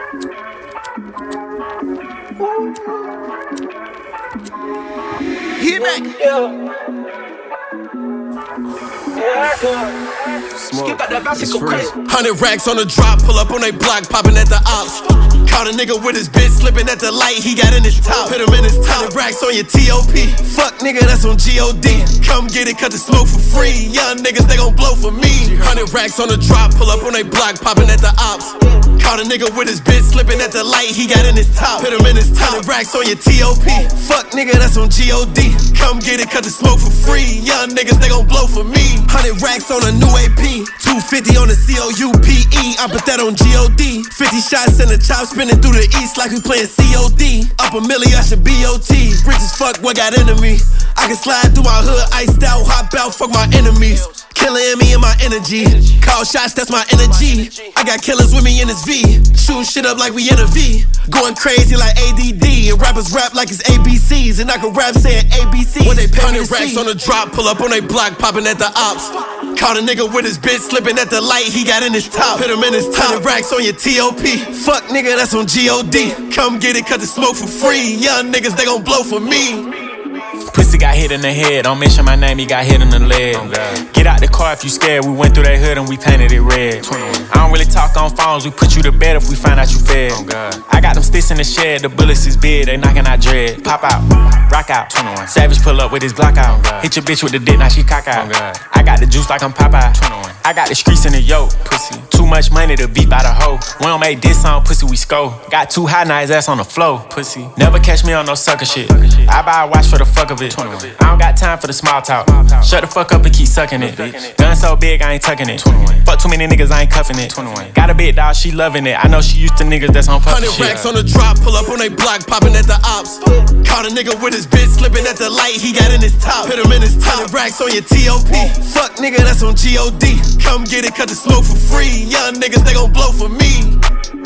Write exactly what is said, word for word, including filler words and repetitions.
Hit back. Skip out that bounce, go crazy. Hundred racks on the drop, pull up on they block, popping at the ops. Caught a nigga with his bitch slipping at the light, he got in his top. Hit him in his top. Hundred racks on your T O P. Fuck nigga, that's on G O D. Come get it, cut the smoke for free. Young niggas, they gon' blow for me. Hundred racks on the drop, pull up on they block, popping at the ops. Caught a nigga with his bitch slipping at the light, he got in his top. Hit him in his top. Hundred racks on your T O P. Fuck nigga, that's on G O D. Come get it, cut the smoke for free. Young niggas, they gon' blow for me. Hundred racks on a new A P. two fifty on the C O U P E. I put that on G O D. fifty shots in the chop, spinning through the east like we playing C O D. Up a milli, I should B O T. Rich as fuck, what got into me? I can slide through my hood, iced out, hop out, fuck my enemies. Killer in me and my energy. Call shots, that's my energy. I got killers with me in this V. Shooting shit up like we in a V. Going crazy like A D D. And rappers rap like it's A B Cs. And I can rap saying A B Cs. When they pay me to racks on the drop, pull up on they block, popping at the ops. Caught a nigga with his bitch slipping at the light, he got in his top. Hit him in his top. Hundred racks on your T O P. Fuck nigga, that's on G O D. Come get it, cut the smoke for free. Young niggas, they gon' blow for me. Pussy got hit in the head, don't mention my name, he got hit in the leg. Oh, get out the car if you scared, we went through that hood and we painted it red. I don't really talk on phones, we put you to bed if we find out you fed. Oh, I got them sticks in the shed, the bullets is big, they knocking out dread. Pop out, rock out, twenty-one. Savage pull up with his Glock out. Oh, hit your bitch with the dick, now she cock out. Oh, I got the juice like I'm Popeye. twenty-one. I got the streets in the yoke, pussy. Too much money to beat by the hoe. We don't make this song, pussy, we score. Got too high, now his ass on the floor, pussy. Never catch me on no sucker shit. I buy a watch for the fuck of it. I don't got time for the small talk. Shut the fuck up and keep sucking it. Gun so big, I ain't tucking it. Fuck too many niggas, I ain't cuffing it. Got a big dog, she loving it. I know she used to niggas that's on puffin' shit. Hundred racks on the drop, pull up on they block, popping at the ops. Caught a nigga with his bitch slipping at the light, he got in his top. Hit him in his top. Hundred racks on your T O P. Fuck nigga, that's on G O D. Come get it, cut the smoke for free. Young niggas, they gon' blow for me.